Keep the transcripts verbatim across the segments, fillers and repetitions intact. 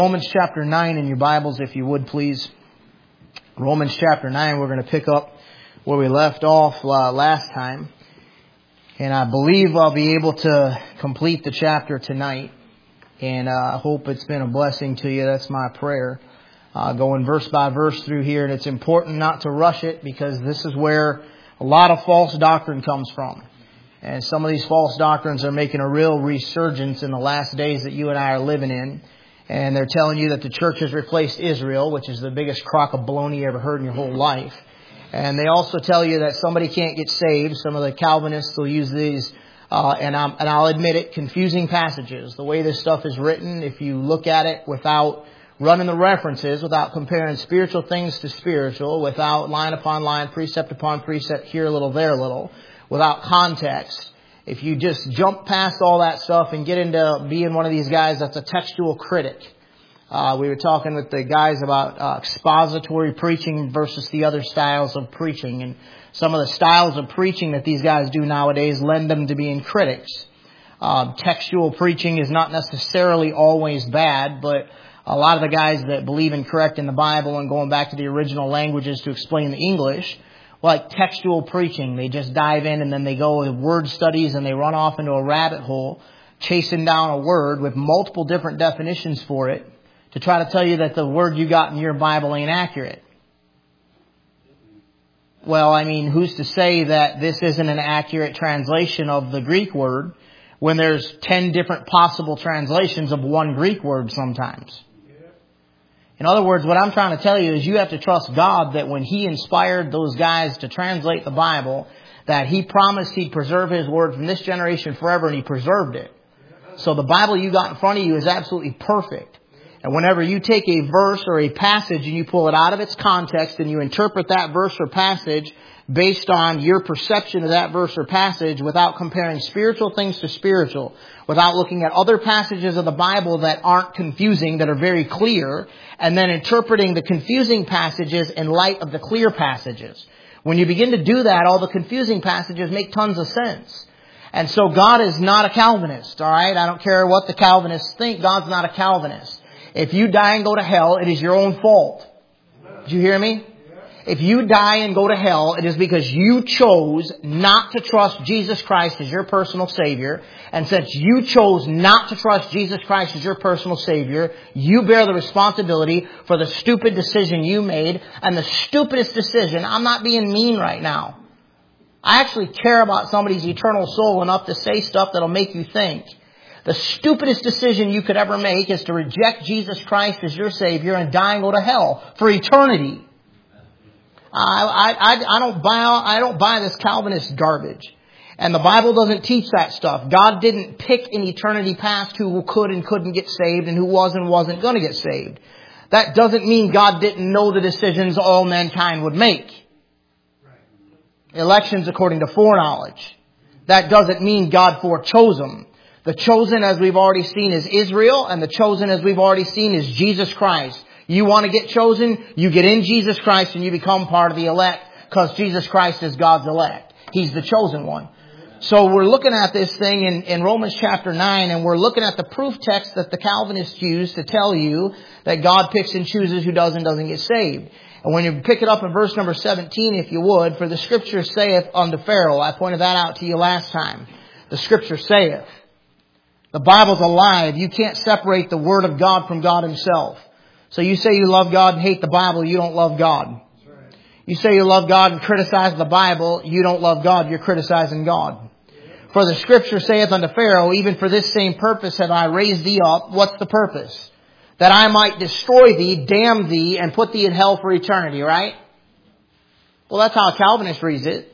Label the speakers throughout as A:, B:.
A: Romans chapter nine in your Bibles, if you would please. Romans chapter nine, we're going to pick up where we left off uh, last time. And I believe I'll be able to complete the chapter tonight. And uh, I hope it's been a blessing to you. That's my prayer. Uh, going verse by verse through here. And it's important not to rush it, because this is where a lot of false doctrine comes from. And some of these false doctrines are making a real resurgence in the last days that you and I are living in. And they're telling you that the church has replaced Israel, which is the biggest crock of baloney you ever heard in your whole life. And they also tell you that somebody can't get saved. Some of the Calvinists will use these, uh, and, I'm, and I'll admit it, confusing passages. The way this stuff is written, if you look at it without running the references, without comparing spiritual things to spiritual, without line upon line, precept upon precept, here a little, there a little, without context, if you just jump past all that stuff and get into being one of these guys that's a textual critic. Uh, we were talking with the guys about uh, expository preaching versus the other styles of preaching. And some of the styles of preaching that these guys do nowadays lend them to being critics. Uh, textual preaching is not necessarily always bad, but a lot of the guys that believe in correcting the Bible and going back to the original languages to explain the English, like textual preaching, they just dive in and then they go with word studies and they run off into a rabbit hole chasing down a word with multiple different definitions for it to try to tell you that the word you got in your Bible ain't accurate. Well, I mean, who's to say that this isn't an accurate translation of the Greek word when there's ten different possible translations of one Greek word sometimes? In other words, what I'm trying to tell you is you have to trust God that when He inspired those guys to translate the Bible, that He promised He'd preserve His word from this generation forever, and He preserved it. So the Bible you got in front of you is absolutely perfect. And whenever you take a verse or a passage and you pull it out of its context and you interpret that verse or passage based on your perception of that verse or passage without comparing spiritual things to spiritual, without looking at other passages of the Bible that aren't confusing, that are very clear, and then interpreting the confusing passages in light of the clear passages. When you begin to do that, all the confusing passages make tons of sense. And so God is not a Calvinist, all right? I don't care what the Calvinists think. God's not a Calvinist. If you die and go to hell, it is your own fault. Did you hear me? If you die and go to hell, it is because you chose not to trust Jesus Christ as your personal Savior. And since you chose not to trust Jesus Christ as your personal Savior, you bear the responsibility for the stupid decision you made. And the stupidest decision, I'm not being mean right now. I actually care about somebody's eternal soul enough to say stuff that'll make you think. The stupidest decision you could ever make is to reject Jesus Christ as your Savior and die and go to hell for eternity. I, I, I don't buy, I don't buy this Calvinist garbage. And the Bible doesn't teach that stuff. God didn't pick in eternity past who could and couldn't get saved and who was and wasn't going to get saved. That doesn't mean God didn't know the decisions all mankind would make. Elections according to foreknowledge. That doesn't mean God forechose them. The chosen, as we've already seen, is Israel, and the chosen, as we've already seen, is Jesus Christ. You want to get chosen, you get in Jesus Christ and you become part of the elect, because Jesus Christ is God's elect. He's the chosen one. So we're looking at this thing in, in Romans chapter nine, and we're looking at the proof text that the Calvinists use to tell you that God picks and chooses who does and doesn't get saved. And when you pick it up in verse number seventeen, if you would, for the Scripture saith unto Pharaoh, I pointed that out to you last time. The Scripture saith. The Bible's alive. You can't separate the Word of God from God Himself. So you say you love God and hate the Bible, you don't love God. Right. You say you love God and criticize the Bible, you don't love God, you're criticizing God. Yeah. For the Scripture saith unto Pharaoh, even for this same purpose have I raised thee up. What's the purpose? That I might destroy thee, damn thee, and put thee in hell for eternity, right? Well, that's how a Calvinist reads it.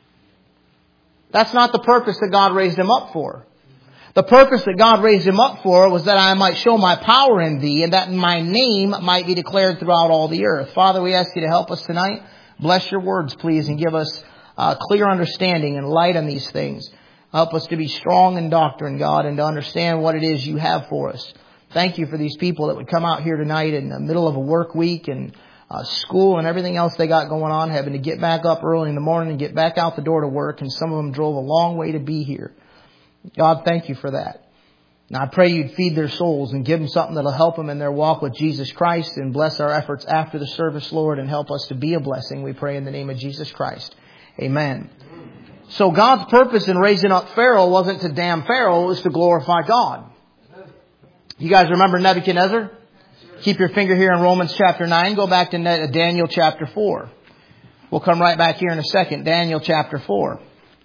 A: That's not the purpose that God raised him up for. The purpose that God raised him up for was that I might show my power in thee, and that my name might be declared throughout all the earth. Father, we ask you to help us tonight. Bless your words, please, and give us uh, clear understanding and light on these things. Help us to be strong in doctrine, God, and to understand what it is you have for us. Thank you for these people that would come out here tonight in the middle of a work week and uh, school and everything else they got going on, having to get back up early in the morning and get back out the door to work, and some of them drove a long way to be here. God, thank you for that. And I pray You'd feed their souls and give them something that'll help them in their walk with Jesus Christ, and bless our efforts after the service, Lord, and help us to be a blessing. We pray in the name of Jesus Christ. Amen. So God's purpose in raising up Pharaoh wasn't to damn Pharaoh, it was to glorify God. You guys remember Nebuchadnezzar? Keep your finger here in Romans chapter nine. Go back to Daniel chapter four. We'll come right back here in a second. Daniel chapter four.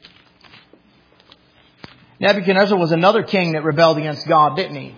A: Nebuchadnezzar was another king that rebelled against God, didn't he?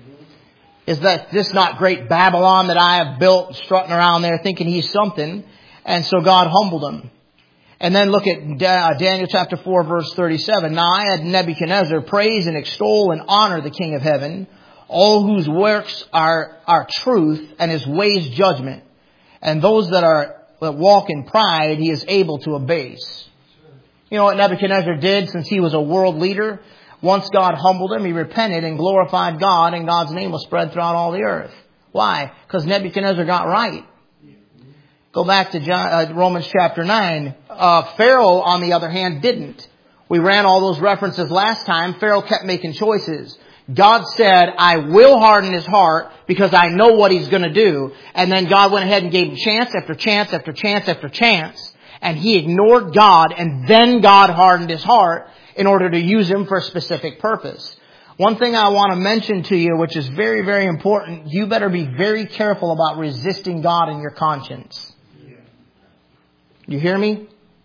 A: Is that this not great Babylon that I have built, strutting around there thinking he's something? And so God humbled him. And then look at Daniel chapter four, verse thirty-seven. Now I had Nebuchadnezzar praise and extol and honor the King of heaven, all whose works are, are truth, and his ways judgment. And those that are that walk in pride, he is able to abase. You know what Nebuchadnezzar did since he was a world leader? Once God humbled him, he repented and glorified God, and God's name was spread throughout all the earth. Why? Because Nebuchadnezzar got right. Go back to John, uh, Romans chapter nine. Uh, Pharaoh, on the other hand, didn't. We ran all those references last time. Pharaoh kept making choices. God said, I will harden his heart because I know what he's going to do. And then God went ahead and gave him chance after chance after chance after chance. And he ignored God, and then God hardened his heart in order to use him for a specific purpose. One thing I want to mention to you, which is very, very important, you better be very careful about resisting God in your conscience. You hear me?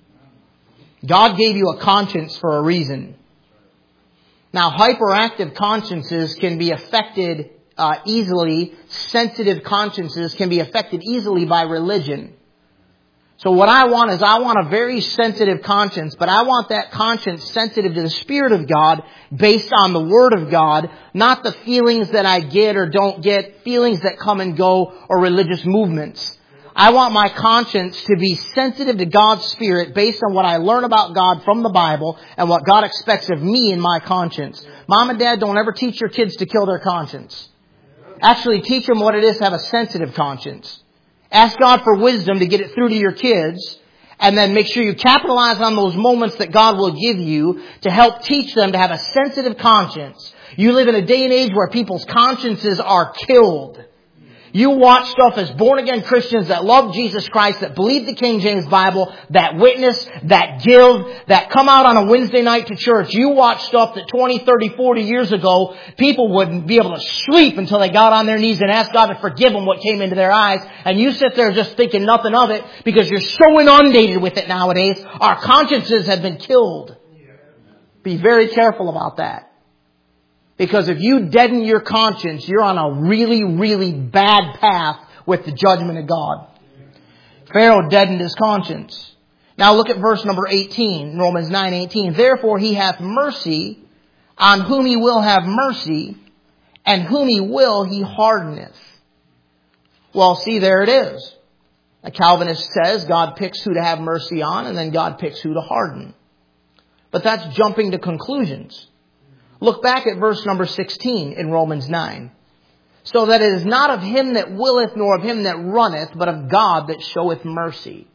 A: God gave you a conscience for a reason. Now, hyperactive consciences can be affected uh, easily. Sensitive consciences can be affected easily by religion. So what I want is I want a very sensitive conscience, but I want that conscience sensitive to the Spirit of God based on the Word of God, not the feelings that I get or don't get, feelings that come and go, or religious movements. I want my conscience to be sensitive to God's Spirit based on what I learn about God from the Bible and what God expects of me in my conscience. Mom and Dad, don't ever teach your kids to kill their conscience. Actually, teach them what it is to have a sensitive conscience. Ask God for wisdom to get it through to your kids, and then make sure you capitalize on those moments that God will give you to help teach them to have a sensitive conscience. You live in a day and age where people's consciences are killed. You watch stuff as born-again Christians that love Jesus Christ, that believe the King James Bible, that witness, that give, that come out on a Wednesday night to church. You watch stuff that twenty, thirty, forty years ago, people wouldn't be able to sleep until they got on their knees and asked God to forgive them what came into their eyes. And you sit there just thinking nothing of it because you're so inundated with it nowadays. Our consciences have been killed. Be very careful about that. Because if you deaden your conscience, you're on a really, really bad path with the judgment of God. Pharaoh deadened his conscience. Now look at verse number eighteen, Romans nine eighteen. Therefore he hath mercy on whom he will have mercy, and whom he will he hardeneth. Well, see, there it is. A Calvinist says God picks who to have mercy on, and then God picks who to harden. But that's jumping to conclusions. Look back at verse number sixteen in Romans nine. So that it is not of him that willeth, nor of him that runneth, but of God that showeth mercy.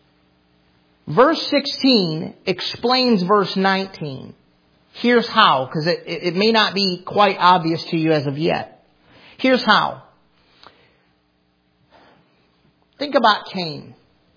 A: Verse sixteen explains verse nineteen. Here's how, because it, it may not be quite obvious to you as of yet. Here's how. Think about Cain.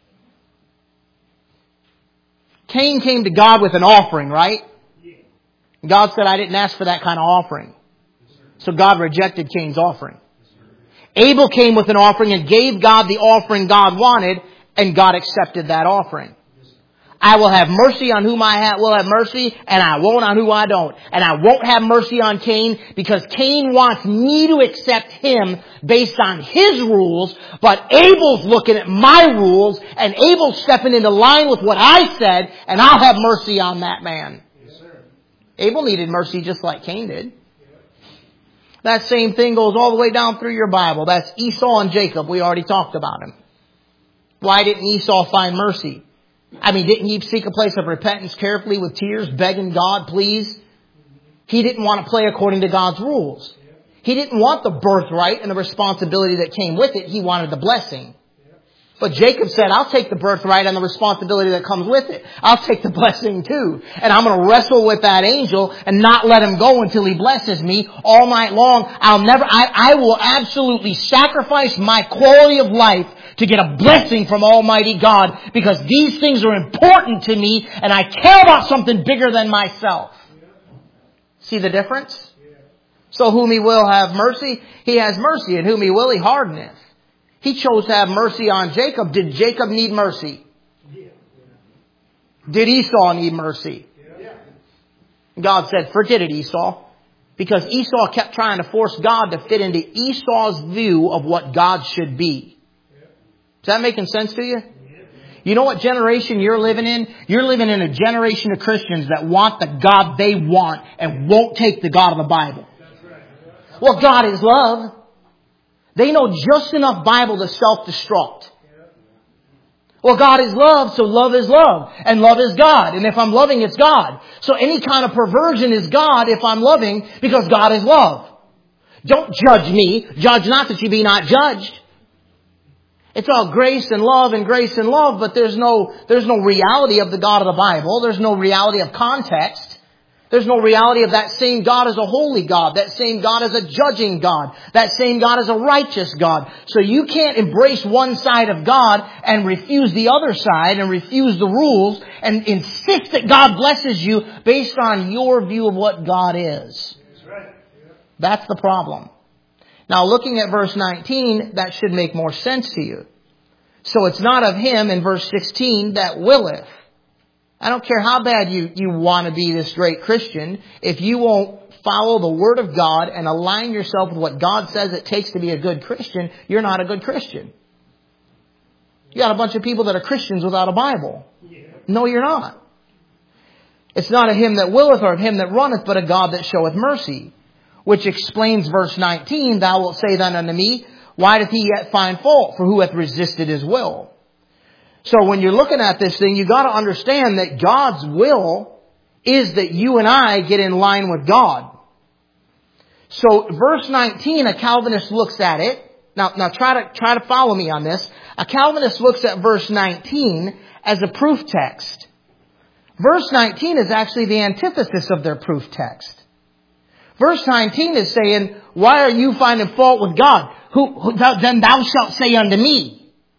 A: Cain came to God with an offering, right? God said, I didn't ask for that kind of offering. So God rejected Cain's offering. Abel came with an offering and gave God the offering God wanted, and God accepted that offering. I will have mercy on whom I will have mercy, and I won't on who I don't. And I won't have mercy on Cain because Cain wants me to accept him based on his rules, but Abel's looking at my rules, and Abel's stepping into line with what I said, and I'll have mercy on that man. Abel needed mercy just like Cain did. That same thing goes all the way down through your Bible. That's Esau and Jacob. We already talked about him. Why didn't Esau find mercy? I mean, didn't he seek a place of repentance carefully with tears, begging God, please? He didn't want to play according to God's rules. He didn't want the birthright and the responsibility that came with it. He wanted the blessing. But Jacob said, I'll take the birthright and the responsibility that comes with it. I'll take the blessing too. And I'm going to wrestle with that angel and not let him go until he blesses me all night long. I'll never, I, I will absolutely sacrifice my quality of life to get a blessing from Almighty God, because these things are important to me and I care about something bigger than myself. See the difference? So whom he will have mercy, he has mercy, and whom he will, he hardeneth. He chose to have mercy on Jacob. Did Jacob need mercy? Did Esau need mercy? God said, forget it, Esau. Because Esau kept trying to force God to fit into Esau's view of what God should be. Is that making sense to you? You know what generation you're living in? You're living in a generation of Christians that want the God they want and won't take the God of the Bible. Well, God is love. They know just enough Bible to self-destruct. Well, God is love, so love is love. And love is God. And if I'm loving, it's God. So any kind of perversion is God if I'm loving, because God is love. Don't judge me. Judge not that you be not judged. It's all grace and love and grace and love, but there's no, there's no reality of the God of the Bible. There's no reality of context. There's no reality of that same God as a holy God. That same God as a judging God. That same God as a righteous God. So you can't embrace one side of God and refuse the other side and refuse the rules and insist that God blesses you based on your view of what God is. That's the problem. Now looking at verse nineteen, that should make more sense to you. So it's not of him in verse sixteen that willeth. I don't care how bad you, you want to be this great Christian. If you won't follow the Word of God and align yourself with what God says it takes to be a good Christian, you're not a good Christian. You got a bunch of people that are Christians without a Bible. No, you're not. It's not of him that willeth or of him that runneth, but a God that showeth mercy. Which explains verse nineteen, thou wilt say then unto me, why doth he yet find fault? For who hath resisted his will? So when you're looking at this thing, you got to understand that God's will is that you and I get in line with God. So verse nineteen, a Calvinist looks at it. Now, now try to, try to follow me on this. A Calvinist looks at verse nineteen as a proof text. Verse nineteen is actually the antithesis of their proof text. Verse nineteen is saying, why are you finding fault with God? Who, who then thou shalt say unto me,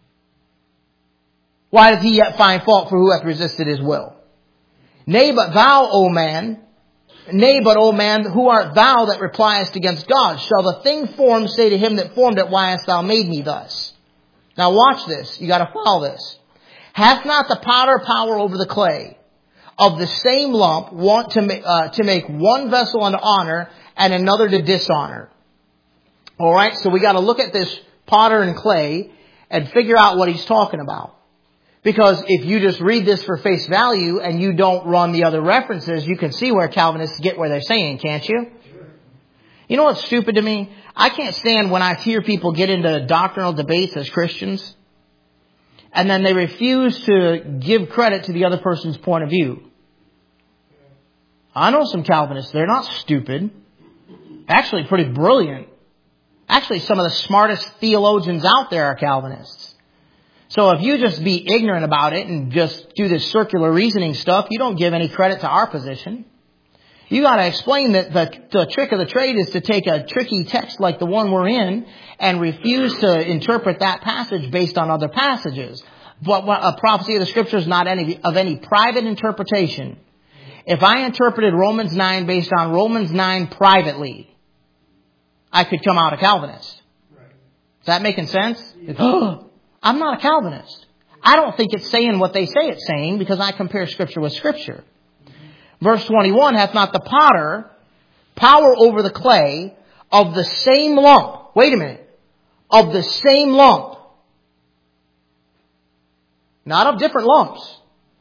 A: why doth he yet find fault? For who hath resisted his will? Nay, but thou, O man, nay, but, O man, who art thou that repliest against God? Shall the thing formed say to him that formed it, why hast thou made me thus? Now watch this. You got to follow this. Hath not the potter power over the clay, of the same lump, want to make, uh, to make one vessel unto honor and another to dishonor? All right, so we got to look at this potter and clay and figure out what he's talking about. Because if you just read this for face value and you don't run the other references, you can see where Calvinists get where they're saying, can't you? You know what's stupid to me? I can't stand when I hear people get into doctrinal debates as Christians, and then they refuse to give credit to the other person's point of view. I know some Calvinists. They're not stupid. Actually pretty brilliant. Actually, some of the smartest theologians out there are Calvinists. So if you just be ignorant about it and just do this circular reasoning stuff, you don't give any credit to our position. You got to explain that the, the trick of the trade is to take a tricky text like the one we're in and refuse to interpret that passage based on other passages. But a prophecy of the Scripture is not any, of any private interpretation. If I interpreted Romans nine based on Romans nine privately, I could come out a Calvinist. Is that making sense? Oh, I'm not a Calvinist. I don't think it's saying what they say it's saying because I compare Scripture with Scripture. Verse twenty-one, hath not the potter power over the clay of the same lump? Wait a minute. Of the same lump. Not of different lumps.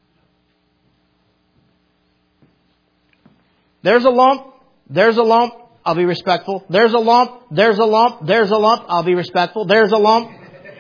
A: There's a lump. There's a lump. I'll be respectful. There's a lump. There's a lump. There's a lump. I'll be respectful. There's a lump.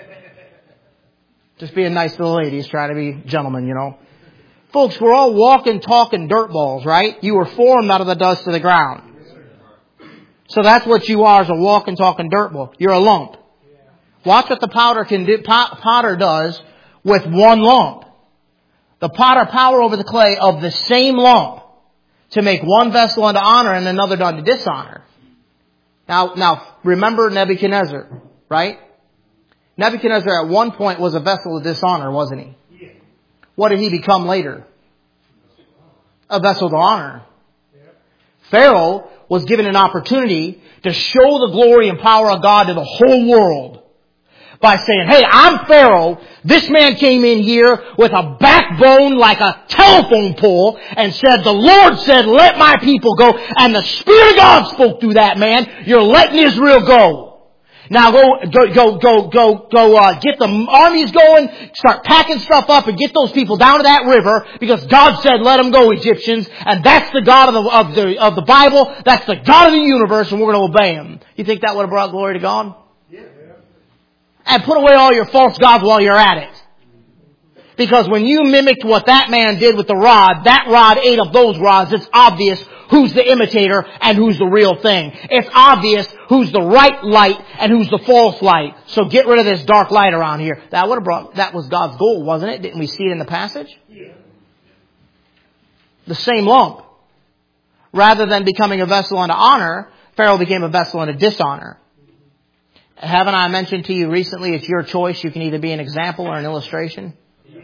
A: Just being nice to the ladies, trying to be gentlemen, you know. Folks, we're all walking, talking dirt balls, right? You were formed out of the dust of the ground. So that's what you are, is a walking, talking dirt ball. You're a lump. Watch what the potter can do, potter does with one lump. The potter power over the clay of the same lump to make one vessel unto honor and another unto dishonor. Now, now remember Nebuchadnezzar, right? Nebuchadnezzar at one point was a vessel of dishonor, wasn't he? What did he become later? A vessel to honor. Pharaoh was given an opportunity to show the glory and power of God to the whole world by saying, hey, I'm Pharaoh. This man came in here with a backbone like a telephone pole and said, the Lord said, let my people go. And the Spirit of God spoke through that man. You're letting Israel go. Now go, go, go, go, go, go, uh, get the armies going, start packing stuff up and get those people down to that river because God said, let them go, Egyptians. And that's the God of the, of the, of the Bible. That's the God of the universe and we're going to obey Him. You think that would have brought glory to God? Yeah. And put away all your false gods while you're at it. Because when you mimicked what that man did with the rod, that rod ate of those rods. It's obvious who's the imitator and who's the real thing. It's obvious who's the right light and who's the false light. So get rid of this dark light around here. That would have brought, that was God's goal, wasn't it? Didn't we see it in the passage? Yeah. The same lump. Rather than becoming a vessel unto honor, Pharaoh became a vessel unto dishonor. Haven't I mentioned to you recently, it's your choice. You can either be an example or an illustration. Yeah.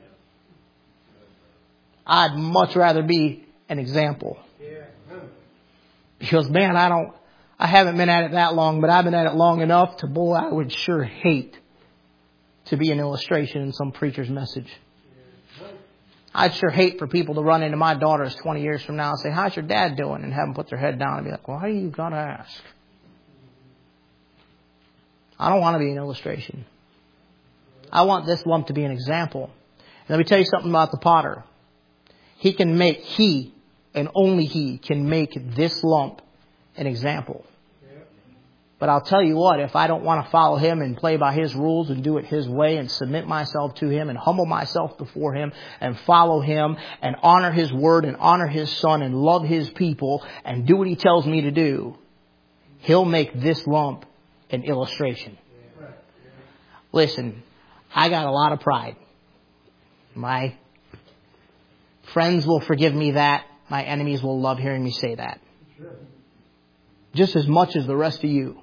A: I'd much rather be an example. Because, man, I don't, I haven't been at it that long, but I've been at it long enough to, boy, I would sure hate to be an illustration in some preacher's message. I'd sure hate for people to run into my daughters twenty years from now and say, how's your dad doing? And have them put their head down and be like, why do you got to ask? I don't want to be an illustration. I want this lump to be an example. And let me tell you something about the potter. He can make, he and only He can make this lump an example. But I'll tell you what, if I don't want to follow Him and play by His rules and do it His way and submit myself to Him and humble myself before Him and follow Him and honor His word and honor His Son and love His people and do what He tells me to do, He'll make this lump an illustration. Listen, I got a lot of pride. My friends will forgive me that. My enemies will love hearing me say that. Just as much as the rest of you.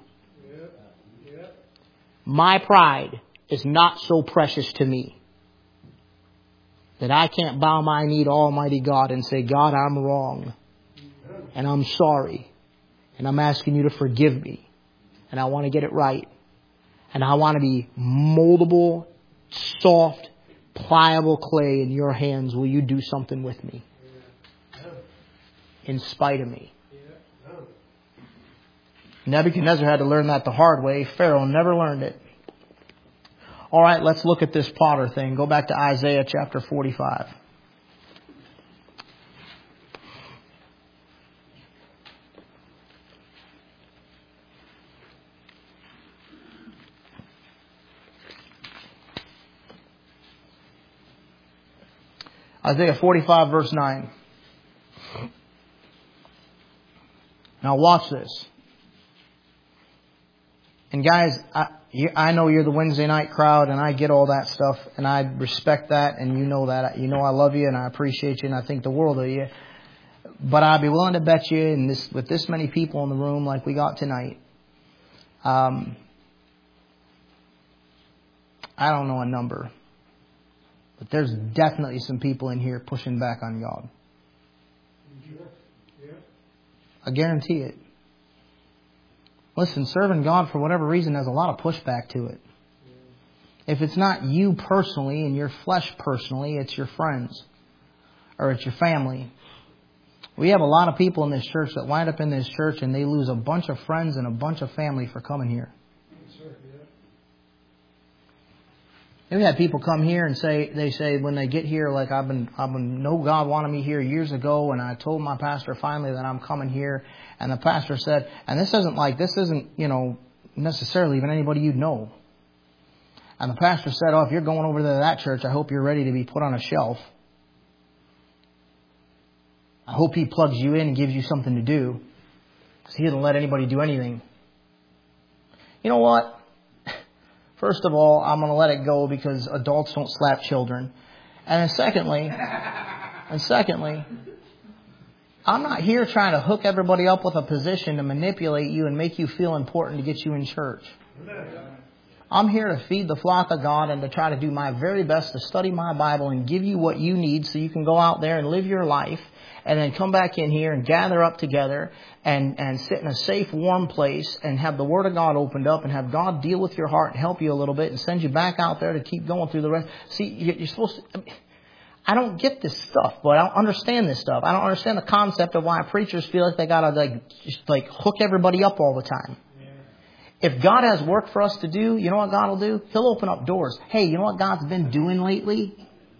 A: My pride is not so precious to me that I can't bow my knee to Almighty God and say, God, I'm wrong. And I'm sorry. And I'm asking you to forgive me. And I want to get it right. And I want to be moldable, soft, pliable clay in your hands. Will you do something with me? In spite of me. Nebuchadnezzar had to learn that the hard way. Pharaoh never learned it. All right, let's look at this potter thing. Go back to Isaiah chapter forty-five. Isaiah forty-five verse nine. Now watch this. And guys, I, you, I know you're the Wednesday night crowd and I get all that stuff and I respect that and you know that. You know I love you and I appreciate you and I think the world of you. But I'd be willing to bet you in this, with this many people in the room like we got tonight, um, I don't know a number, but there's definitely some people in here pushing back on God. I guarantee it. Listen, serving God for whatever reason has a lot of pushback to it. If it's not you personally and your flesh personally, it's your friends or it's your family. We have a lot of people in this church that wind up in this church and they lose a bunch of friends and a bunch of family for coming here. We've had people come here and say, they say when they get here, like I've been, I've been, know God wanted me here years ago, and I told my pastor finally that I'm coming here, and the pastor said, and this isn't like, this isn't, you know, necessarily even anybody you know. And the pastor said, oh, if you're going over to that church, I hope you're ready to be put on a shelf. I hope he plugs you in and gives you something to do, because he doesn't let anybody do anything. You know what? First of all, I'm going to let it go because adults don't slap children. And then secondly, and secondly, I'm not here trying to hook everybody up with a position to manipulate you and make you feel important to get you in church. I'm here to feed the flock of God and to try to do my very best to study my Bible and give you what you need so you can go out there and live your life and then come back in here and gather up together and, and sit in a safe, warm place and have the Word of God opened up and have God deal with your heart and help you a little bit and send you back out there to keep going through the rest. See, you're supposed to... I don't get this stuff, but I don't understand this stuff. I don't understand the concept of why preachers feel like they gotta like just like hook everybody up all the time. If God has work for us to do, you know what God will do? He'll open up doors. Hey, you know what God's been doing lately?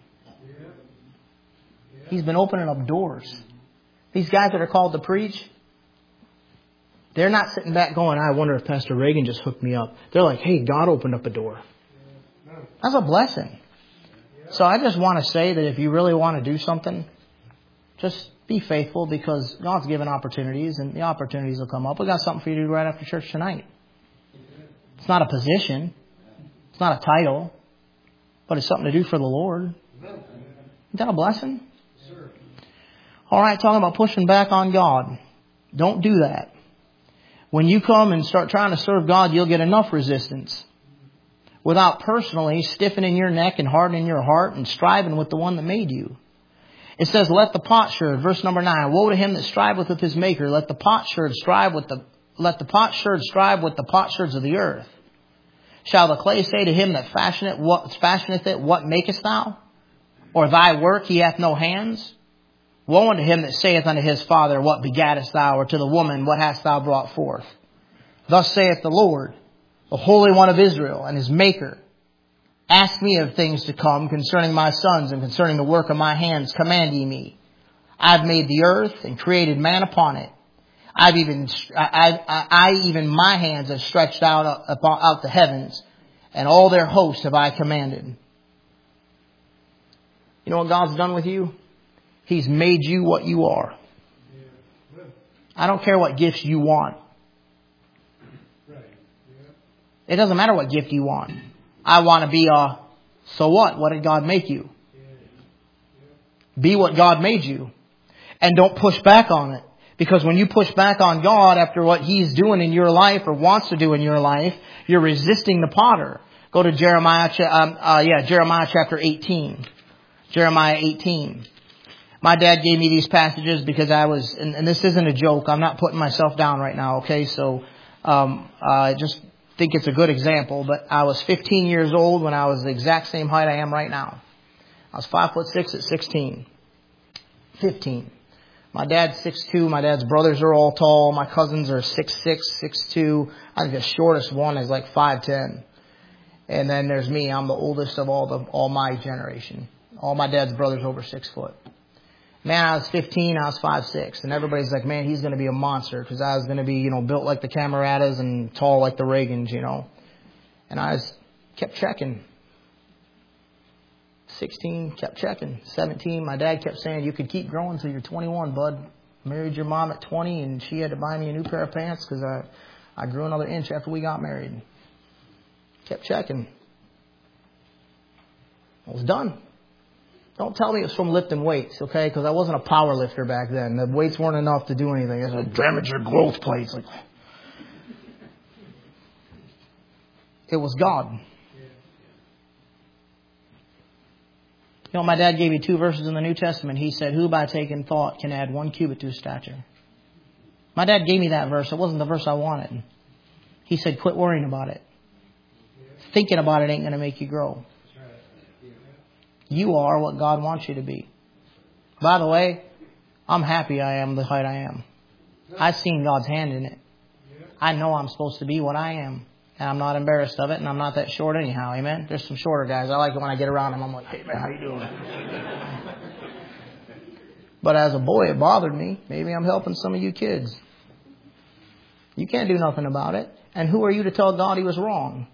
A: He's been opening up doors. These guys that are called to preach, they're not sitting back going, I wonder if Pastor Reagan just hooked me up. They're like, hey, God opened up a door. That's a blessing. So I just want to say that if you really want to do something, just be faithful because God's given opportunities and the opportunities will come up. We got something for you to do right after church tonight. It's not a position. It's not a title. But it's something to do for the Lord. Isn't that a blessing? All right, talking about pushing back on God. Don't do that. When you come and start trying to serve God, you'll get enough resistance without personally stiffening your neck and hardening your heart and striving with the one that made you. It says, let the potsherd, verse number nine, woe to him that striveth with his maker. Let the potsherd strive with the, let the potsherd strive with the potsherds of the earth. Shall the clay say to him that fashioneth, what fashioneth it, what makest thou? Or thy work, he hath no hands? Woe unto him that saith unto his father, what begattest thou? Or to the woman, what hast thou brought forth? Thus saith the Lord, the Holy One of Israel and his Maker. Ask me of things to come concerning my sons and concerning the work of my hands. Command ye me. I've made the earth and created man upon it. I've even, I, I, I even my hands have stretched out, upon, out the heavens, and all their hosts have I commanded. You know what God's done with you? He's made you what you are. I don't care what gifts you want. It doesn't matter what gift you want. I want to be a, so what? What did God make you? Be what God made you. And don't push back on it. Because when you push back on God after what He's doing in your life or wants to do in your life, you're resisting the potter. Go to Jeremiah, um, uh, yeah, Jeremiah chapter eighteen. Jeremiah eighteen. My dad gave me these passages because I was, and, and this isn't a joke. I'm not putting myself down right now, okay? So, um, uh, just think it's a good example. But I was fifteen years old when I was the exact same height I am right now. I was five foot six at sixteen. fifteen. My dad's six two. My dad's brothers are all tall. My cousins are six six, six two. I think the shortest one is like five ten. And then there's me. I'm the oldest of all the all my generation. All my dad's brothers over six foot. Man, I was fifteen. I was five six. And everybody's like, man, he's going to be a monster. Because I was going to be, you know, built like the Camaradas and tall like the Reagans, you know. And I was, kept checking. sixteen, kept checking. seventeen, my dad kept saying, you could keep growing till you're twenty-one, bud. Married your mom at twenty, and she had to buy me a new pair of pants because I, I grew another inch after we got married. Kept checking. I was done. Don't tell me it was from lifting weights, okay? Because I wasn't a power lifter back then. The weights weren't enough to do anything. It was like, damage your growth plates. Like, it was God. You know, my dad gave me two verses in the New Testament. He said, who by taking thought can add one cubit to his stature? My dad gave me that verse. It wasn't the verse I wanted. He said, quit worrying about it. Thinking about it ain't going to make you grow. You are what God wants you to be. By the way, I'm happy I am the height I am. I've seen God's hand in it. I know I'm supposed to be what I am. And I'm not embarrassed of it, and I'm not that short anyhow. Amen? There's some shorter guys. I like it when I get around them. I'm like, hey, man, how you doing? But as a boy, it bothered me. Maybe I'm helping some of you kids. You can't do nothing about it. And who are you to tell God He was wrong?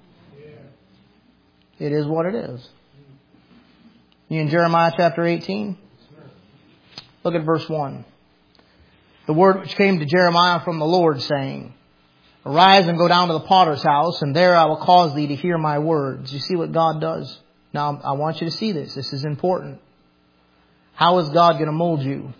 A: It is what it is. You in Jeremiah chapter eighteen? Look at verse one. The word which came to Jeremiah from the Lord, saying, Arise and go down to the potter's house, and there I will cause thee to hear my words. You see what God does? Now, I want you to see this. This is important. How is God going to mold you?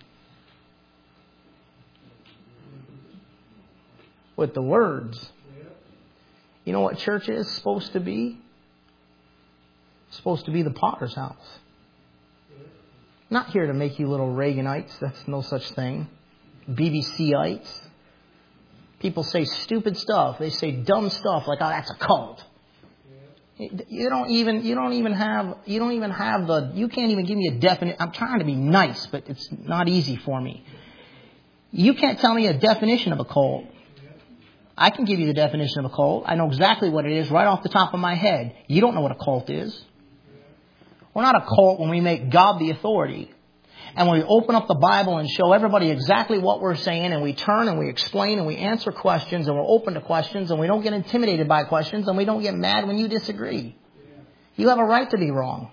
A: With the words. You know what church is supposed to be? It's supposed to be the potter's house. Not here to make you little Reaganites. That's no such thing. B B C-ites. People say stupid stuff. They say dumb stuff like, "Oh, that's a cult." You don't even, you don't even have, you don't even have the, you can't even give me a definition. I'm trying to be nice, but it's not easy for me. You can't tell me a definition of a cult. I can give you the definition of a cult. I know exactly what it is right off the top of my head. You don't know what a cult is. We're not a cult when we make God the authority. And when we open up the Bible and show everybody exactly what we're saying, and we turn and we explain and we answer questions, and we're open to questions, and we don't get intimidated by questions, and we don't get mad when you disagree. You have a right to be wrong.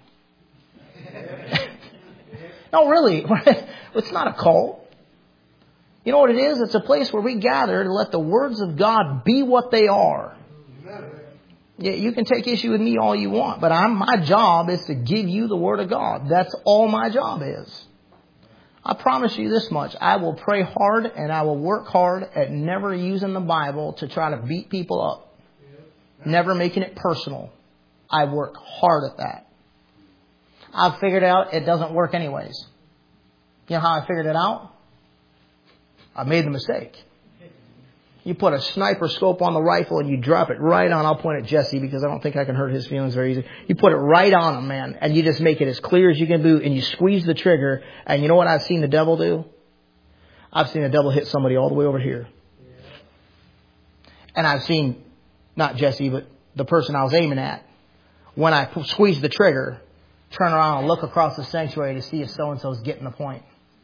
A: No, really. It's not a cult. You know what it is? It's a place where we gather to let the words of God be what they are. Yeah, you can take issue with me all you want, but I'm, my job is to give you the Word of God. That's all my job is. I promise you this much. I will pray hard and I will work hard at never using the Bible to try to beat people up. Never making it personal. I work hard at that. I've figured out it doesn't work anyways. You know how I figured it out? I made the mistake. You put a sniper scope on the rifle and you drop it right on. I'll point at Jesse because I don't think I can hurt his feelings very easy. You put it right on him, man, and you just make it as clear as you can do, and you squeeze the trigger. And you know what I've seen the devil do? I've seen the devil hit somebody all the way over here. And I've seen, not Jesse, but the person I was aiming at, when I squeeze the trigger, turn around and look across the sanctuary to see if so-and-so is getting the point.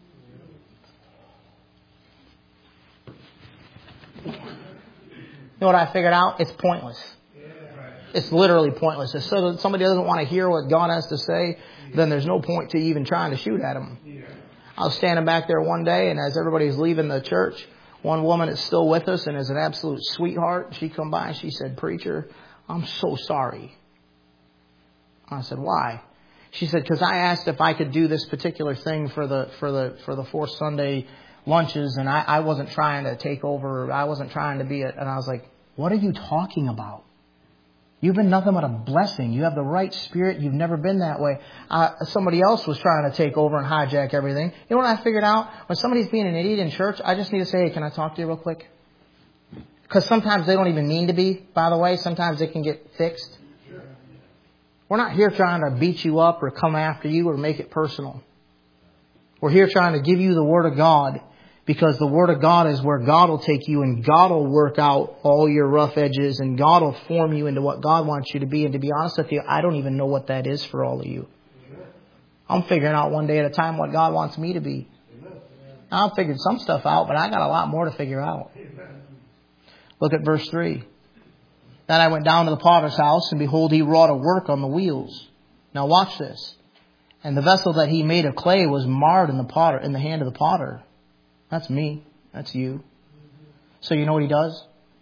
A: You know what I figured out? It's pointless. It's literally pointless. If somebody doesn't want to hear what God has to say, then there's no point to even trying to shoot at them. I was standing back there one day, and as everybody's leaving the church, one woman is still with us and is an absolute sweetheart. She come by and she said, "Preacher, I'm so sorry." I said, "Why?" She said, "Because I asked if I could do this particular thing for the for the for the fourth Sunday lunches, and I, I wasn't trying to take over. I wasn't trying to be it." And I was like, "What are you talking about? You've been nothing but a blessing. You have the right spirit. You've never been that way." Uh, somebody else was trying to take over and hijack everything. You know what I figured out? When somebody's being an idiot in church, I just need to say, "Hey, can I talk to you real quick?" Because sometimes they don't even mean to be, by the way. Sometimes it can get fixed. We're not here trying to beat you up or come after you or make it personal. We're here trying to give you the Word of God, because the Word of God is where God will take you, and God will work out all your rough edges, and God will form you into what God wants you to be. And to be honest with you, I don't even know what that is for all of you. I'm figuring out one day at a time what God wants me to be. I've figured some stuff out, but I got a lot more to figure out. Look at verse three. "Then I went down to the potter's house, and behold, he wrought a work on the wheels." Now watch this. "And the vessel that he made of clay was marred in the potter, in the hand of the potter." That's me. That's you. So you know what he does?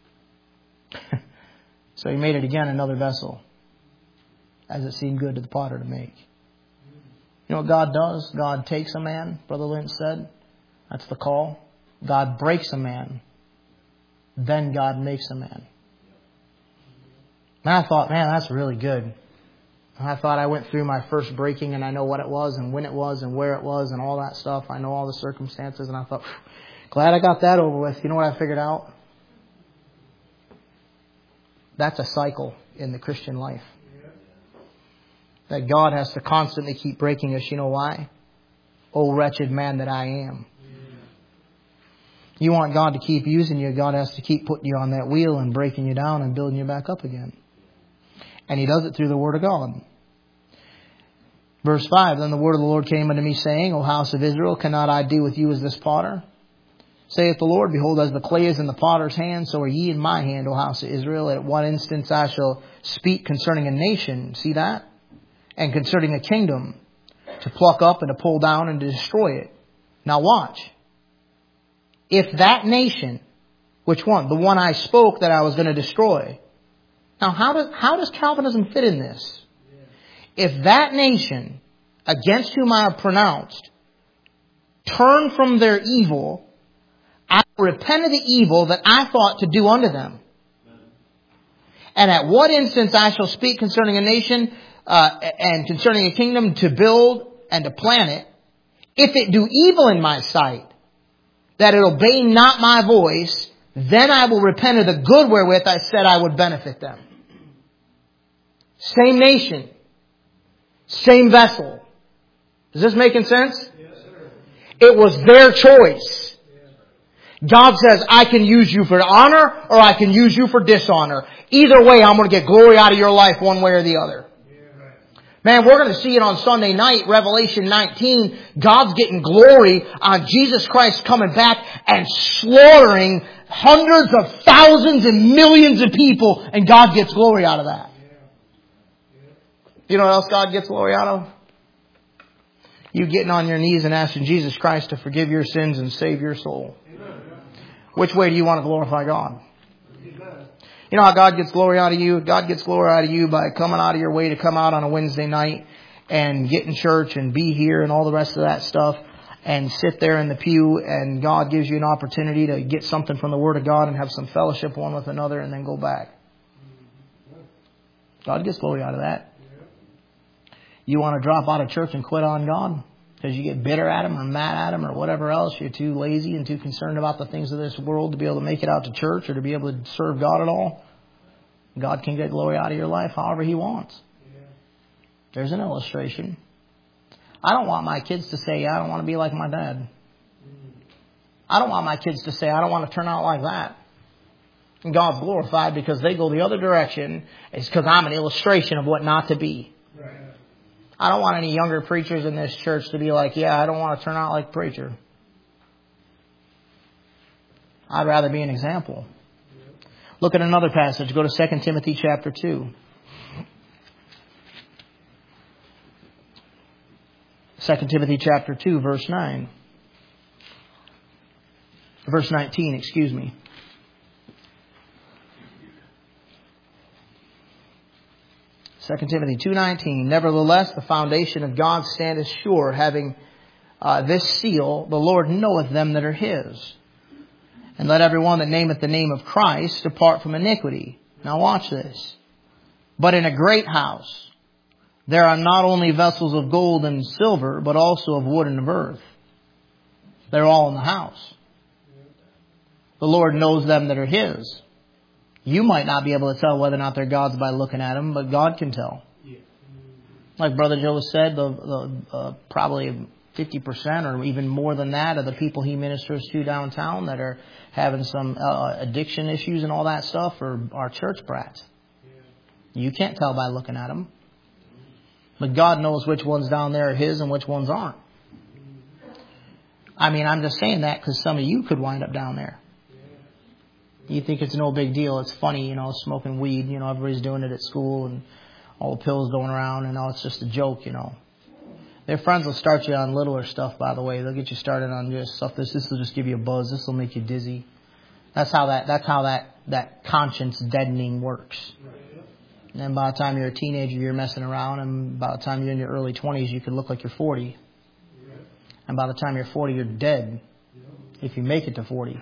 A: So he made it again another vessel, as it seemed good to the potter to make. You know what God does? God takes a man, Brother Lynch said. That's the call. God breaks a man. Then God makes a man. And I thought, man, that's really good. I thought I went through my first breaking and I know what it was and when it was and where it was and all that stuff. I know all the circumstances, and I thought, glad I got that over with. You know what I figured out? That's a cycle in the Christian life. That God has to constantly keep breaking us. You know why? "Oh, wretched man that I am." You want God to keep using you, God has to keep putting you on that wheel and breaking you down and building you back up again. And He does it through the Word of God. Verse five, "Then the word of the Lord came unto me, saying, O house of Israel, cannot I do with you as this potter? Saith the Lord, Behold, as the clay is in the potter's hand, so are ye in my hand, O house of Israel. At one instance I shall speak concerning a nation," see that? "And concerning a kingdom, to pluck up and to pull down and to destroy it." Now watch. If that nation Which one? The one I spoke that I was going to destroy. Now, how does, how does Calvinism fit in this? If that nation against whom I have pronounced turn from their evil, I will repent of the evil that I thought to do unto them. And at what instance I shall speak concerning a nation uh, and concerning a kingdom to build and to plan it, if it do evil in my sight, that it obey not my voice, then I will repent of the good wherewith I said I would benefit them. Same nation. Same vessel. Is this making sense? Yes, sir. It was their choice. God says, I can use you for honor or I can use you for dishonor. Either way, I'm going to get glory out of your life one way or the other. Man, we're going to see it on Sunday night, Revelation nineteen. God's getting glory on Jesus Christ coming back and slaughtering hundreds of thousands and millions of people, and God gets glory out of that. You know what else God gets glory out of? You getting on your knees and asking Jesus Christ to forgive your sins and save your soul. Which way do you want to glorify God? You know how God gets glory out of you? God gets glory out of you by coming out of your way to come out on a Wednesday night and get in church and be here and all the rest of that stuff and sit there in the pew, and God gives you an opportunity to get something from the Word of God and have some fellowship one with another and then go back. God gets glory out of that. You want to drop out of church and quit on God because you get bitter at Him or mad at Him or whatever else. You're too lazy and too concerned about the things of this world to be able to make it out to church or to be able to serve God at all. God can get glory out of your life however He wants. There's an illustration. I don't want my kids to say, I don't want to be like my dad. I don't want my kids to say, I don't want to turn out like that. And God's glorified because they go the other direction. It's because I'm an illustration of what not to be. Right. I don't want any younger preachers in this church to be like, yeah, I don't want to turn out like a preacher. I'd rather be an example. Look at another passage. Go to Second Timothy chapter two. Second Timothy chapter two, verse nine. Verse nineteen, excuse me. Second Timothy two nineteen. Nevertheless, the foundation of God standeth sure, having uh, this seal, the Lord knoweth them that are His. And let every one that nameth the name of Christ depart from iniquity. Now watch this. But in a great house there are not only vessels of gold and silver, but also of wood and of earth. They're all in the house. The Lord knows them that are His. You might not be able to tell whether or not they're God's by looking at them, but God can tell. Like Brother Joe said, the, the uh, probably fifty percent or even more than that of the people he ministers to downtown that are having some uh, addiction issues and all that stuff are, are church brats. You can't tell by looking at them. But God knows which ones down there are His and which ones aren't. I mean, I'm just saying that because some of you could wind up down there. You think it's no big deal. It's funny, you know, smoking weed. You know, everybody's doing it at school and all the pills going around and all. It's just a joke, you know. Their friends will start you on littler stuff, by the way. They'll get you started on just stuff. This this will just give you a buzz. This will make you dizzy. That's how that that's how that, that conscience deadening works. And then by the time you're a teenager, you're messing around. And by the time you're in your early twenties, you can look like you're forty. And by the time you're forty, you're dead. If you make it to forty.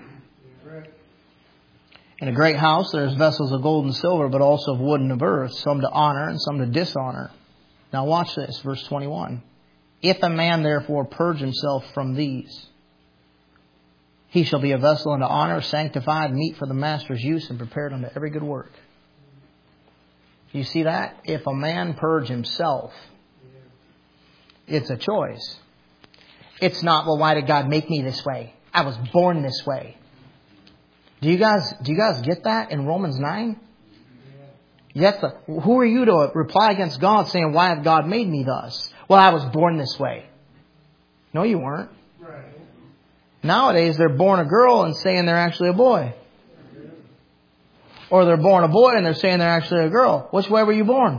A: In a great house, there's vessels of gold and silver, but also of wood and of earth, some to honor and some to dishonor. Now watch this, verse twenty-one. If a man therefore purge himself from these, he shall be a vessel unto honor, sanctified, meet for the master's use, and prepared unto every good work. You see that? If a man purge himself, it's a choice. It's not, well, why did God make me this way? I was born this way. Do you guys do you guys get that in Romans nine? You have to, who are you to reply against God saying, why have God made me thus? Well, I was born this way. No, you weren't. Right. Nowadays, they're born a girl and saying they're actually a boy. Or they're born a boy and they're saying they're actually a girl. Which way were you born?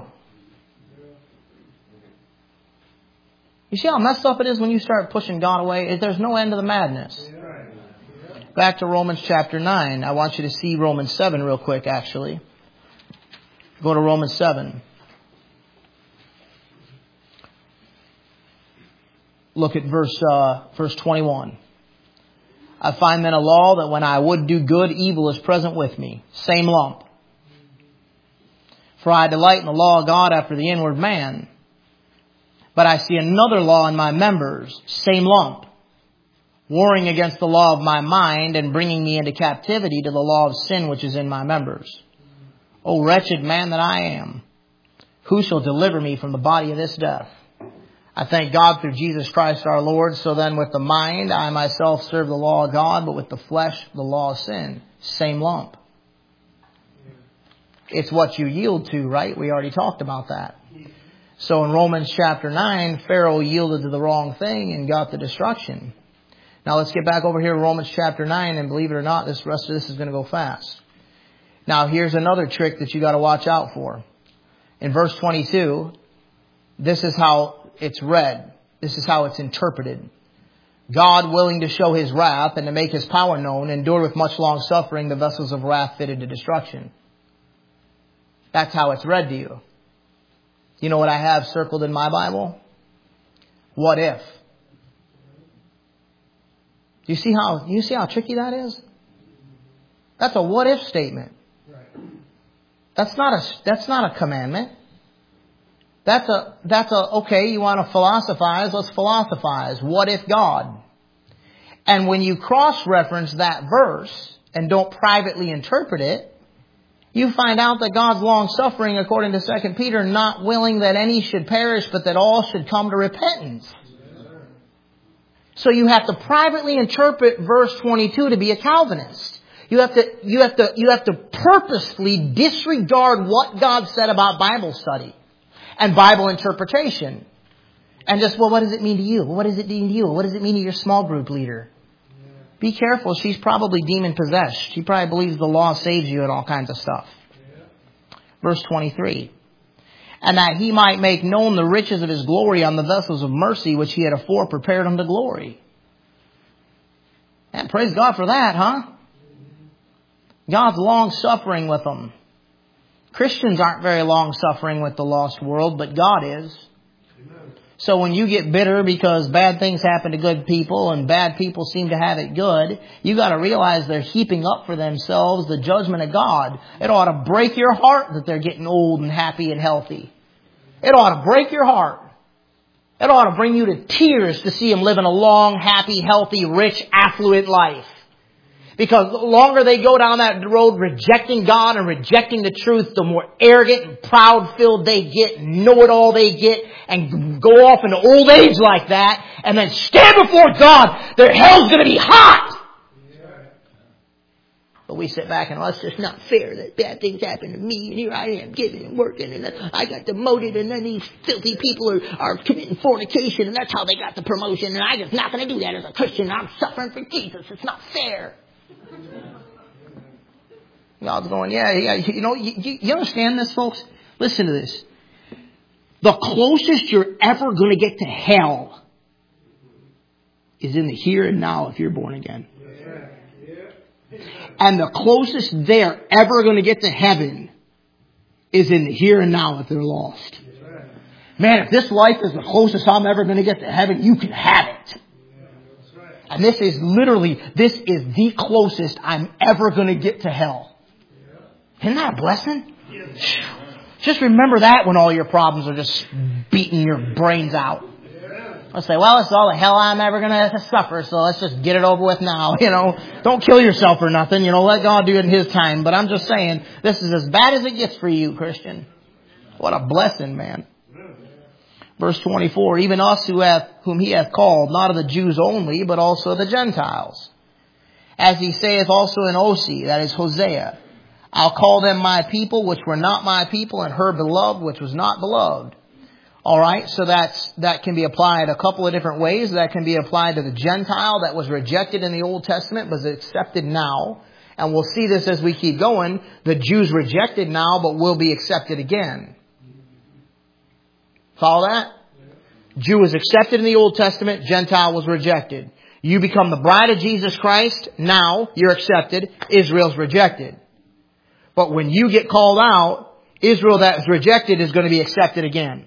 A: You see how messed up it is when you start pushing God away? There's no end to the madness. Back to Romans chapter nine. I want you to see Romans seven real quick, actually. Go to Romans seven. Look at verse uh, verse twenty-one. I find then a law that when I would do good, evil is present with me. Same lump. For I delight in the law of God after the inward man. But I see another law in my members. Same lump. Warring against the law of my mind and bringing me into captivity to the law of sin which is in my members. O wretched man that I am, who shall deliver me from the body of this death? I thank God through Jesus Christ our Lord. So then with the mind, I myself serve the law of God, but with the flesh, the law of sin. Same lump. It's what you yield to, right? We already talked about that. So in Romans chapter nine, Pharaoh yielded to the wrong thing and got the destruction. Now let's get back over here to Romans chapter nine, and believe it or not, this rest of this is going to go fast. Now here's another trick that you got to watch out for. In verse twenty-two, this is how it's read. This is how it's interpreted. God, willing to show His wrath and to make His power known, endured with much long suffering the vessels of wrath fitted to destruction. That's how it's read to you. You know what I have circled in my Bible? What if? Do you see how, do you see how tricky that is? That's a what if statement. That's not a, that's not a commandment. That's a, that's a, okay, you want to philosophize, let's philosophize. What if God? And when you cross-reference that verse and don't privately interpret it, you find out that God's long-suffering, according to Second Peter, not willing that any should perish, but that all should come to repentance. So you have to privately interpret verse twenty-two to be a Calvinist. You have to, you have to, you have to purposefully disregard what God said about Bible study and Bible interpretation. And just, well, what does it mean to you? What does it mean to you? What does it mean to your small group leader? Be careful. She's probably demon possessed. She probably believes the law saves you and all kinds of stuff. Verse twenty-three. And that He might make known the riches of His glory on the vessels of mercy, which He had afore prepared unto glory. And praise God for that, huh? God's long suffering with them. Christians aren't very long suffering with the lost world, but God is. So when you get bitter because bad things happen to good people and bad people seem to have it good, you got to realize they're heaping up for themselves the judgment of God. It ought to break your heart that they're getting old and happy and healthy. It ought to break your heart. It ought to bring you to tears to see them living a long, happy, healthy, rich, affluent life. Because the longer they go down that road rejecting God and rejecting the truth, the more arrogant and proud-filled they get, know-it-all they get, and go off into old age like that, and then stand before God, their hell's going to be hot! Yeah. But we sit back and, well, it's just not fair that bad things happen to me, and here I am giving and working, and I got demoted, and then these filthy people are, are committing fornication, and that's how they got the promotion, and I'm just not going to do that as a Christian. I'm suffering for Jesus. It's not fair. God's going, yeah, yeah. You know, you, you understand this, folks? Listen to this. The closest you're ever going to get to hell is in the here and now if you're born again. And the closest they're ever going to get to heaven is in the here and now if they're lost. Man, if this life is the closest I'm ever going to get to heaven, you can have it. And this is literally, this is the closest I'm ever going to get to hell. Isn't that a blessing? Just remember that when all your problems are just beating your brains out. Let's say, well, it's all the hell I'm ever going to suffer, so let's just get it over with now. You know, don't kill yourself or nothing. You know, let God do it in His time. But I'm just saying, this is as bad as it gets for you, Christian. What a blessing, man. Verse twenty-four, even us who hath, whom He hath called, not of the Jews only, but also the Gentiles. As He saith also in Osee, that is Hosea, I'll call them my people, which were not my people, and her beloved, which was not beloved. All right, so that's, that can be applied a couple of different ways. That can be applied to the Gentile that was rejected in the Old Testament, was accepted now. And we'll see this as we keep going. The Jews rejected now, but will be accepted again. Follow that? Jew was accepted in the Old Testament. Gentile was rejected. You become the bride of Jesus Christ. Now you're accepted. Israel's rejected. But when you get called out, Israel that is rejected is going to be accepted again.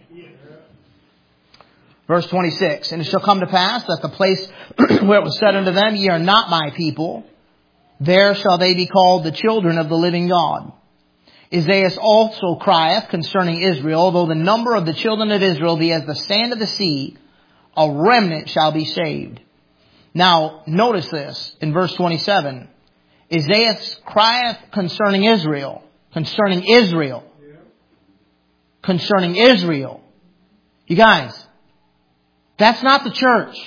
A: Verse twenty-six, and it shall come to pass that the place where it was said unto them, ye are not my people, there shall they be called the children of the living God. Isaiah also crieth concerning Israel, though the number of the children of Israel be as the sand of the sea, a remnant shall be saved. Now, notice this in verse twenty-seven. Isaiah crieth concerning Israel. Concerning Israel. Concerning Israel. You guys, that's not the church.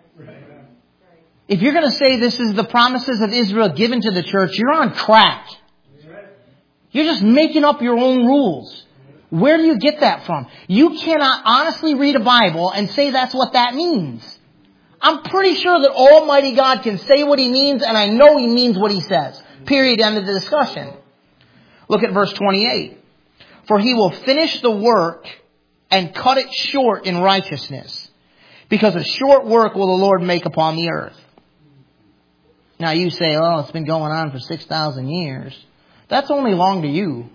A: If you're going to say this is the promises of Israel given to the church, you're on crack. You're just making up your own rules. Where do you get that from? You cannot honestly read a Bible and say that's what that means. I'm pretty sure that Almighty God can say what He means, and I know He means what He says. Period. End of the discussion. Look at verse twenty-eight. For He will finish the work and cut it short in righteousness, because a short work will the Lord make upon the earth. Now you say, oh, it's been going on for six thousand years. That's only long to you.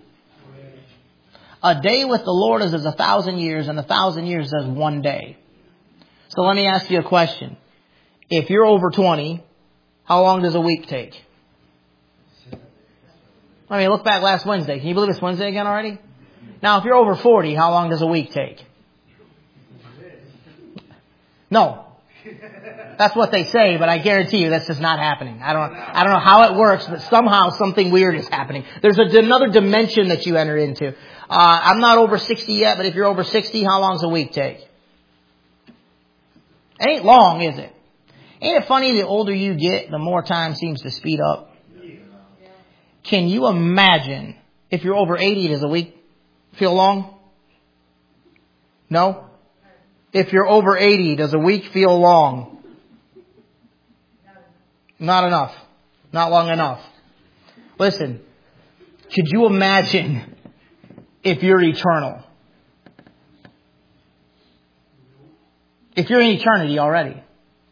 A: A day with the Lord is as a thousand years, and a thousand years as one day. So let me ask you a question. If you're over twenty, how long does a week take? I mean, look back last Wednesday. Can you believe it's Wednesday again already? Now, if you're over forty, how long does a week take? No. That's what they say, but I guarantee you that's just not happening. I don't, I don't know how it works, but somehow something weird is happening. There's a, another dimension that you enter into. Uh, I'm not over sixty yet, but if you're over sixty, how long does a week take? It ain't long, is it? Ain't it funny, the older you get, the more time seems to speed up? Can you imagine if you're over eighty, does a week feel long? No? If you're over eighty, does a week feel long? Not enough. Not long enough. Listen, could you imagine if you're eternal? If you're in eternity already.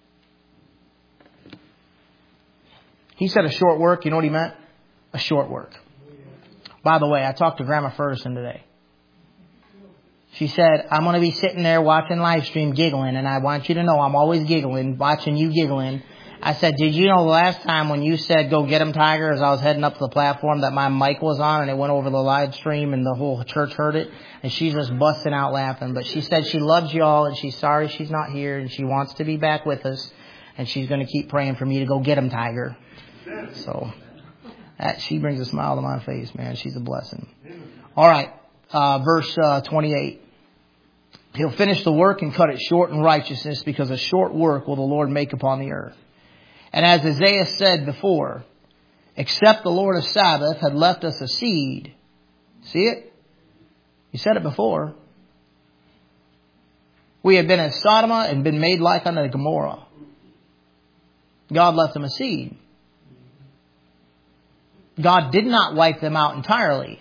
A: He said a short work. You know what he meant? A short work. By the way, I talked to Grandma Ferguson today. She said, I'm going to be sitting there watching live stream giggling, and I want you to know I'm always giggling, watching you giggling. I said, did you know the last time when you said, go get him, Tiger, as I was heading up to the platform, that my mic was on and it went over the live stream and the whole church heard it? And she's just busting out laughing. But she said she loves y'all and she's sorry she's not here and she wants to be back with us. And she's going to keep praying for me to go get him, Tiger. So that, she brings a smile to my face, man. She's a blessing. All right. Uh, verse uh, twenty-eight. He'll finish the work and cut it short in righteousness, because a short work will the Lord make upon the earth. And as Isaiah said before, except the Lord of Sabbath had left us a seed. See it? He said it before. We had been as Sodom and been made like unto Gomorrah. God left them a seed. God did not wipe them out entirely.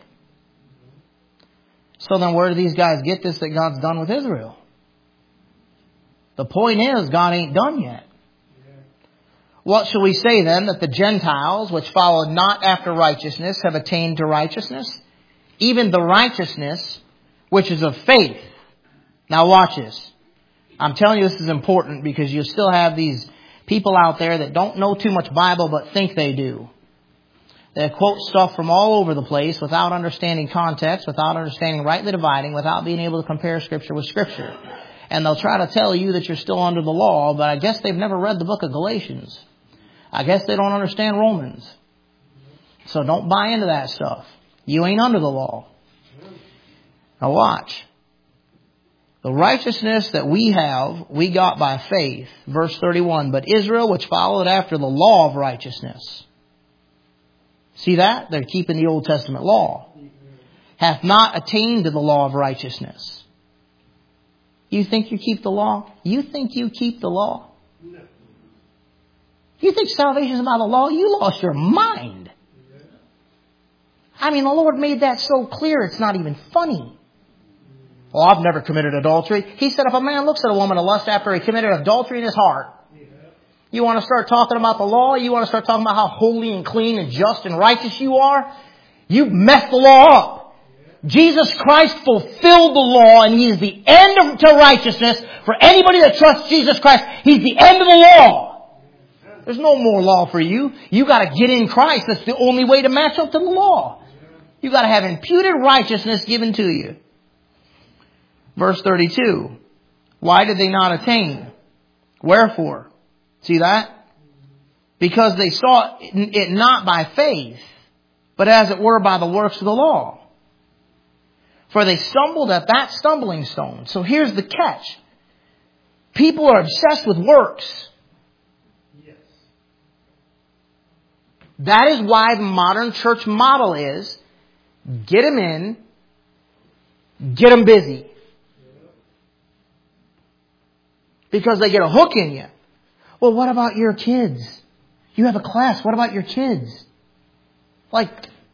A: So then where do these guys get this that God's done with Israel? The point is, God ain't done yet. What shall we say then? That the Gentiles, which followed not after righteousness, have attained to righteousness? Even the righteousness which is of faith. Now watch this. I'm telling you this is important, because you still have these people out there that don't know too much Bible but think they do. They quote stuff from all over the place without understanding context, without understanding rightly dividing, without being able to compare Scripture with Scripture. And they'll try to tell you that you're still under the law, but I guess they've never read the book of Galatians. I guess they don't understand Romans. So don't buy into that stuff. You ain't under the law. Now watch. The righteousness that we have, we got by faith. Verse thirty-one, but Israel, which followed after the law of righteousness. See that? They're keeping the Old Testament law. Hath not attained to the law of righteousness. You think you keep the law? You think you keep the law? No. You think salvation is about the law? You lost your mind. I mean, the Lord made that so clear, it's not even funny. Well, I've never committed adultery. He said if a man looks at a woman to lust after he committed adultery in his heart, You want to start talking about the law? You want to start talking about how holy and clean and just and righteous you are? You've messed the law up. Jesus Christ fulfilled the law, and He is the end of, to righteousness. For anybody that trusts Jesus Christ, He's the end of the law. There's no more law for you. You got to get in Christ. That's the only way to match up to the law. You got to have imputed righteousness given to you. Verse thirty-two. Why did they not attain? Wherefore? See that? Because they saw it not by faith, but as it were by the works of the law. For they stumbled at that stumbling stone. So here's the catch. People are obsessed with works. Yes. That is why the modern church model is get them in, get them busy. Because they get a hook in you. Well, what about your kids? You have a class. What about your kids? Like,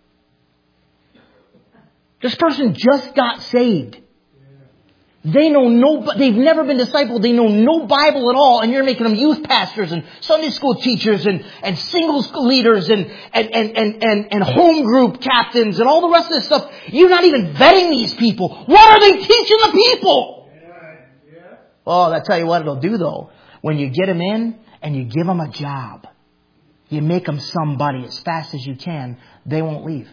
A: this person just got saved. They know no, they've never been discipled. They know no Bible at all. And you're making them youth pastors and Sunday school teachers and, and singles leaders and, and, and, and, and, and home group captains and all the rest of this stuff. You're not even vetting these people. What are they teaching the people? Yeah. Oh, I'll tell you what it'll do though. When you get them in and you give them a job, you make them somebody as fast as you can, they won't leave.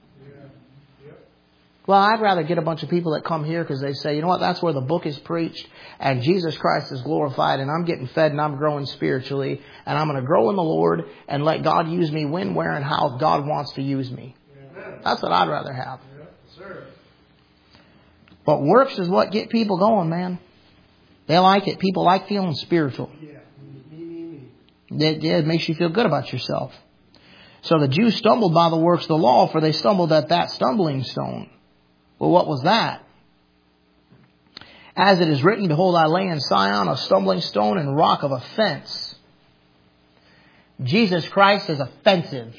A: Well, I'd rather get a bunch of people that come here because they say, you know what, that's where the book is preached and Jesus Christ is glorified and I'm getting fed and I'm growing spiritually and I'm going to grow in the Lord and let God use me when, where, and how God wants to use me. Amen. That's what I'd rather have. Yeah, sir. But works is what get people going, man. They like it. People like feeling spiritual. Yeah. Me, me, me. It, it makes you feel good about yourself. So the Jews stumbled by the works of the law, for they stumbled at that stumbling stone. Well, what was that? As it is written, behold, I lay in Sion a stumbling stone and rock of offense. Jesus Christ is offensive.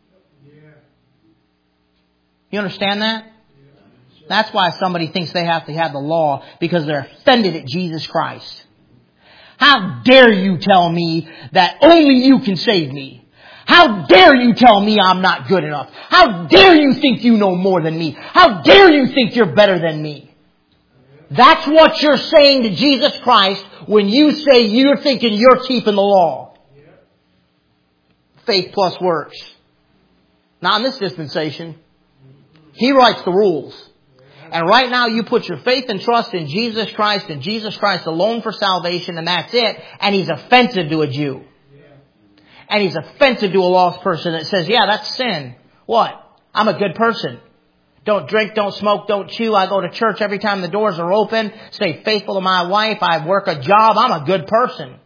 A: You understand that? That's why somebody thinks they have to have the law, because they're offended at Jesus Christ. How dare you tell me that only you can save me? How dare you tell me I'm not good enough? How dare you think you know more than me? How dare you think you're better than me? That's what you're saying to Jesus Christ when you say you're thinking you're keeping the law. Faith plus works. Not in this dispensation. He writes the rules. And right now you put your faith and trust in Jesus Christ and Jesus Christ alone for salvation, and that's it. And He's offensive to a Jew. And He's offensive to a lost person that says, yeah, that's sin. What? I'm a good person. Don't drink, don't smoke, don't chew. I go to church every time the doors are open. Stay faithful to my wife. I work a job. I'm a good person.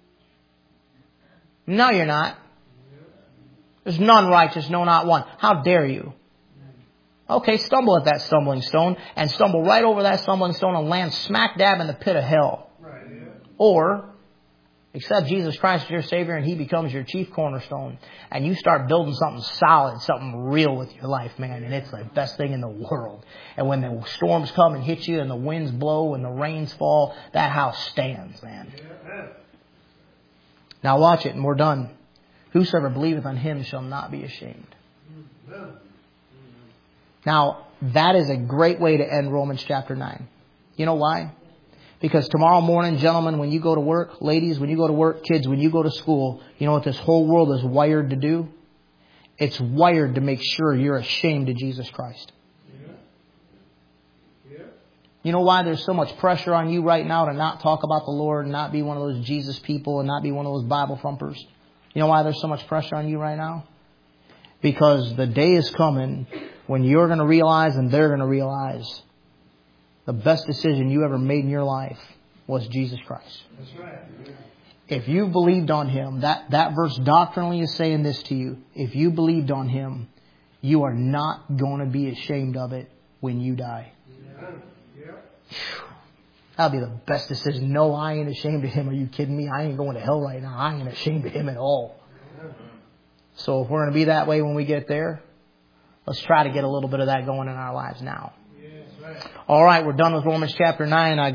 A: No, you're not. There's none righteous, no, not one. How dare you? Okay, stumble at that stumbling stone and stumble right over that stumbling stone and land smack dab in the pit of hell. Right, yeah. Or accept Jesus Christ as your Savior and He becomes your chief cornerstone. And you start building something solid, something real with your life, man. And it's the best thing in the world. And when the storms come and hit you and the winds blow and the rains fall, that house stands, man. Yeah. Now watch it and we're done. Whosoever believeth on Him shall not be ashamed. Yeah. Now, that is a great way to end Romans chapter nine. You know why? Because tomorrow morning, gentlemen, when you go to work, ladies, when you go to work, kids, when you go to school, you know what this whole world is wired to do? It's wired to make sure you're ashamed of Jesus Christ. Yeah. Yeah. You know why there's so much pressure on you right now to not talk about the Lord and not be one of those Jesus people and not be one of those Bible thumpers? You know why there's so much pressure on you right now? Because the day is coming when you're going to realize and they're going to realize the best decision you ever made in your life was Jesus Christ. That's right. If you believed on Him, that, that verse doctrinally is saying this to you. If you believed on Him, you are not going to be ashamed of it when you die. Yeah. Yeah. That'll be the best decision. No, I ain't ashamed of Him. Are you kidding me? I ain't going to hell right now. I ain't ashamed of Him at all. So if we're going to be that way when we get there, let's try to get a little bit of that going in our lives now. Yes, right. All right, we're done with Romans chapter nine. I